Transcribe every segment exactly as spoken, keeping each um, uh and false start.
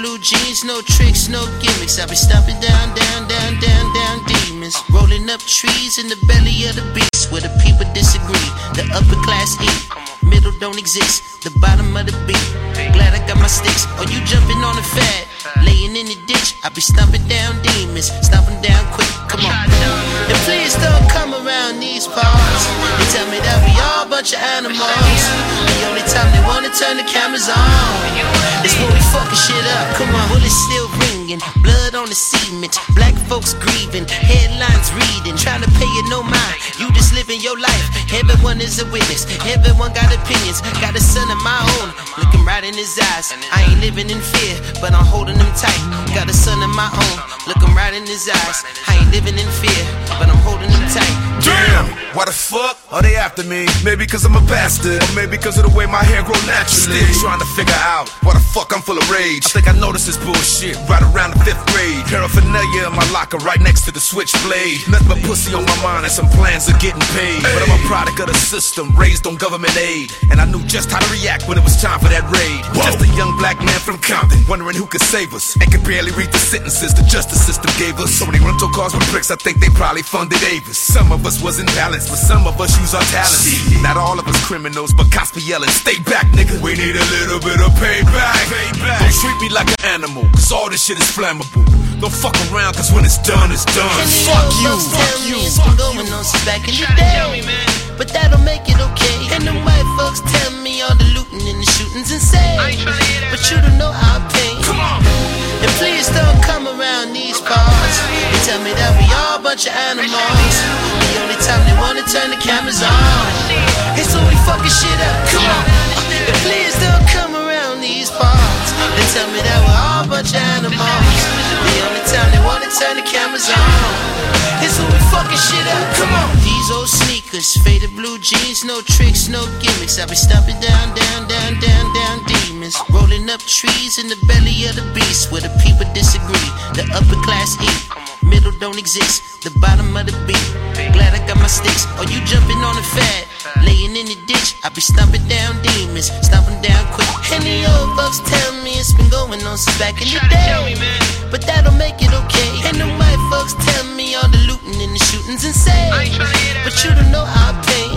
blue jeans, no tricks, no gimmicks. I be stomping down, down, down, down, down demons. Rolling up trees in the belly of the beast where the people disagree. The upper class eat, middle don't exist. The bottom of the beat. Glad I got my sticks. Or you jumping on the fat, laying in the ditch. I be stomping down demons, stomping down quick. Come on. And please don't come around these parts. They tell me that we all a bunch of animals. The only time they wanna turn the cameras on is when we fucking shit up. Come on, bullets still ringing, blood on the cement. Black folks grieving, headlines reading, trying to pay it no mind. You just living your life. Everyone is a witness. Everyone got opinions. Got a son of my own, looking right in his eyes. I ain't living in fear, but I'm holding him tight. Got a son of my own, looking right in his eyes. I ain't living in fear, but I'm holding him tight. Damn, why the fuck are they after me? Maybe cause I'm a bastard, or maybe cause of the way my hair grow naturally. Still trying to figure out why the fuck I'm full of rage. I think I noticed this bullshit right around the fifth grade. Paraphernalia in my locker right next to the switchblade. Nothing but pussy on my mind and some plans of getting paid. But I'm a product of the system, raised on government aid, and I knew just how to react when it was time for that raid. Whoa. Just a young black man from Compton, wondering who could save us, and could barely read the sentences the justice system gave us. So many rental cars with bricks, I think they probably funded Avis. Some of us wasn't balanced, but some of us use our talents. Not all of us criminals, but cops be yelling, stay back, nigga. We need a little bit of payback. payback. Don't treat me like an animal, cause all this shit is flammable. Don't fuck around, cause when it's done, it's done. And fuck you, fuck you. It's been going on since back in the day, but that don't make it okay. And the white folks tell me all the looting and the shooting's insane, but you don't know our pain. Come on. And please don't come around these parts. They tell me that we all a bunch of animals. The only time they wanna turn the cameras on is when we fucking shit up. Come on. And please don't come around these parts. They tell me that we're all a bunch of animals. The only time they wanna turn the cameras on is when we fucking shit up. Come on. These old sneakers, faded blue jeans, no tricks, no gimmicks. I be stomping down, down, down, down, down demons. Rolling up trees in the belly of the beast where the people disagree. The upper class eat, middle don't exist. The bottom of the beat. Glad I got my sticks. Or you jumping on the fat, laying in the ditch. I be stomping down demons, stomping down quick. And the old folks tell me it's been going on since back in the day, but that don't make it okay. And the white folks tell me all the looting and the shooting's insane, but you don't know our pain.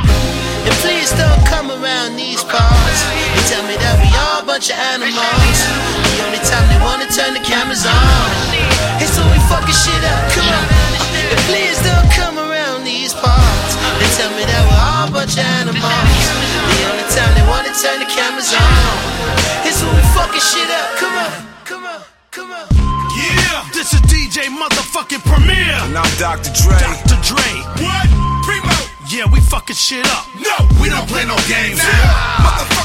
And please don't come around these parts. They tell me that we all a bunch of animals. The only time they wanna turn the cameras on is when we fucking shit up. Come on. And please don't come around these parts. They tell me that we're all a bunch of animals. The only time they wanna turn the cameras on is when we fucking shit up. Come on, come on, come on. Yeah, this is D J motherfucking Premier. And I'm Doctor Dre. Doctor Dre. What? Primo. Yeah, we fucking shit up. No, we don't play no games here. Motherfucker.